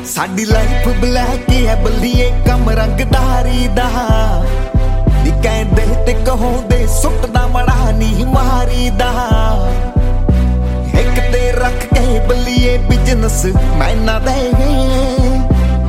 ਸਾਡੀ life black ਹੈ ਬੱਲੀਏ ਕੰਮ ਰੰਗਦਾਰੀ ਦਾ ਨੀ ਕਹਿੰਦੇ ਤੇ ਕਹੋਂਦੇ ਸੁੱਟਦਾ ਮੜਾ ਨਹੀਂ ਮਾਰੀਦਾ ਇੱਕ ਤੇ ਰੱਖ ਕੇ ਬੱਲੀਏ ਬਿਜ਼ਨਸ ਮੈਂ ਨਾ ਦੇ